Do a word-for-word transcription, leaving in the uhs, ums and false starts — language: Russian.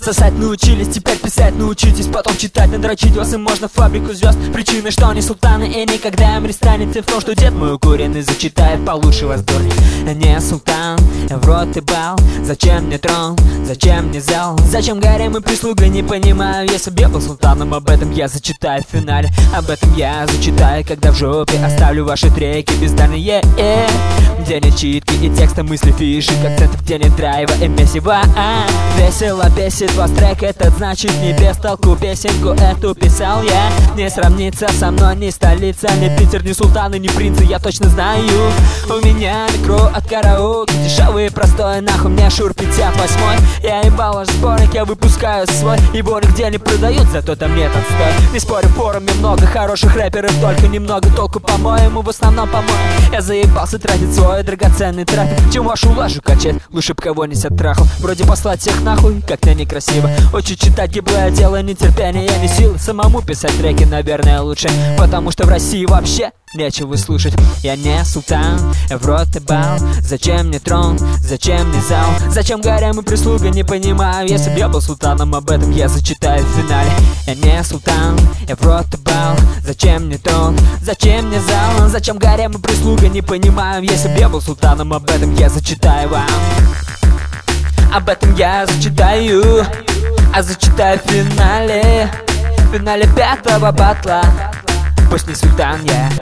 Сосать научились, теперь писать научитесь. Потом читать, надрочить вас и можно в фабрику звезд. Причины, что они султаны и никогда им не станете. В том, что дед мой укуренный зачитает получше вас, дурни. Я не султан, я в рот и бал. Зачем мне трон, зачем мне зал? Зачем гарем и прислуга, не понимаю. Если б я был султаном, об этом я зачитаю в финале. Об этом я зачитаю, когда в жопе оставлю ваши треки бездарные, э, где нет читки и текста, мысли, фишек, акцентов, где нет драйва и месива. а, Весело бесит вас трек этот, значит не без толку. Песенку эту писал я. Не сравнится со мной ни столица, ни Питер, ни султаны, ни принцы, я точно знаю. У меня микро от караоке, дешевый и простой, нахуй мне шур пятьдесят восемь. Я ебал ваш сборник, я выпускаю свой. Его нигде не продают, зато там нет отстой. Не спорю, в форуме много хороших рэперов, только немного толку, по-моему, в основном, по-моему. Я заебался тратить свой драгоценный трафик. Чем вашу лажу качать, лучше б кого-нибудь оттрахал. Вроде послать всех нахуй, как-то некрасиво. Очень читать гиблое дело, ни терпения, ни силы. Самому писать треки, наверное, лучше, потому что в России вообще нечего слушать. Я не султан, я в рот и бал. Зачем мне трон, зачем мне зал? Зачем гарем и прислуга, не понимаю. Если б я был султаном, об этом я зачитаю в финале. Я не султан, я в рот и бал. Зачем мне трон, зачем мне зал? Зачем гарем и прислуга, не понимаю. Если б я был султаном, об этом я зачитаю вам. Об этом я зачитаю, а зачитаю в финале. В финале пятого батла. Пусть не султан я.